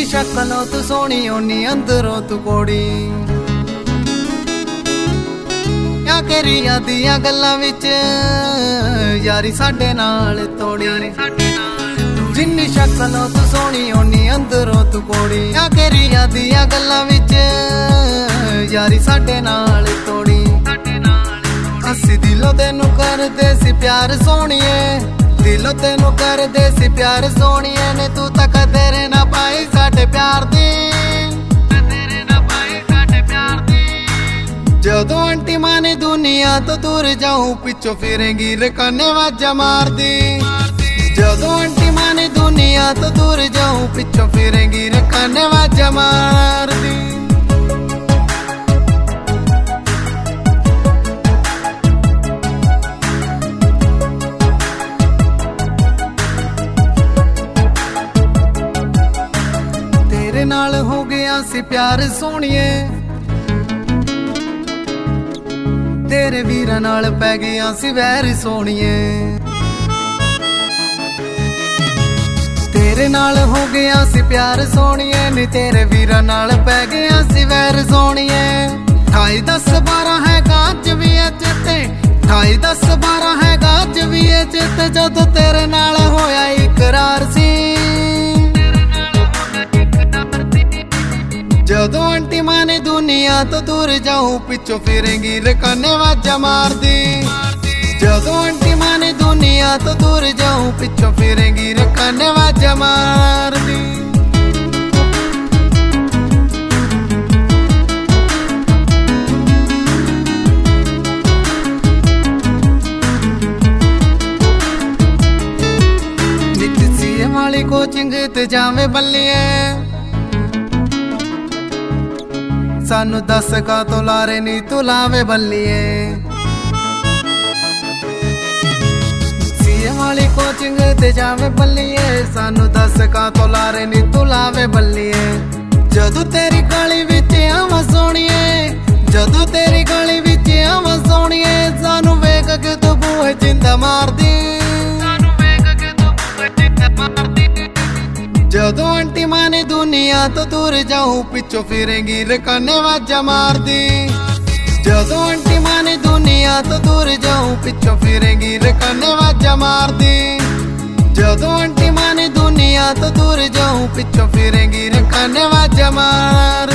शक्लों तू सोनी ओनी अंदरों तू कोड़ी क्या करिया दिया गल्लां विच यारी साडे नाल तोड़ी जिन्नी शक्लों तू सोनी ओनी अंदरों तू कोड़ी क्या करिया दिया गल्लां विच यारी साडे नाल तोड़ी असी दिलों तेनू करदे सी प्यार सोहणिए दिलों तेनू करदे सी प्यार सोहणिए ने तू तक तेरे ना पाई साडे प्यार दी जदों आंटी मां ने दुनिया तो दूर जाऊं पिछो फिरेंगी रकाने वाजा मार दी जदों आंटी मां ने दुनिया तो दूर जाऊं पिछो फिरेंगी रकाने वाजा मार दी तेरे नाल हो गया सी प्यार सोहणिए तेरे वीरां नाल पै गया सी वैर सोहणिए तेरे नाल हो गया सी प्यार सोहणिए नी तेरे वीरां नाल पै गया सी वैर सोहणिए 28 10 12 है गाज भी चेते 28 10 12 है गाज भी चेते जदों तेरे नाल होया इकरार सी जदों आंटी मां ने दुनिया तो दूर जाऊं पिछो फिरेंगी रकाने वाजा मार दी जदों आंटी मां ने दुनिया तो दूर जाऊं पिछो फिरेंगी रकाने वाजा मार दी नित सीए वाली कोचिंग ते जावे बल्लिए सानू दस का तो लारे नी तू लावे बल्लिए सीए वाली कोचिंग ते जावे बल्लिए सानू दस का तो लारे नी तू लावे बल्लिए जदों तेरी गली विच आवां सोहणिए जदों तेरी गली विच आवां सोहणिए सानू वेख के तू बूहे जिंदा मार दी जदों आंटी मां ने दुनिया तो दूर जाऊं पिछो फिरेंगी रकाने वाजा मार दी जदों आंटी मां ने दुनिया तो दूर जाऊं पिछो फिरेंगी रकाने वाजा मार दी जदों आंटी मां ने दुनिया तो दूर जाऊं पिछो फिरेंगी रकाने वाजा मार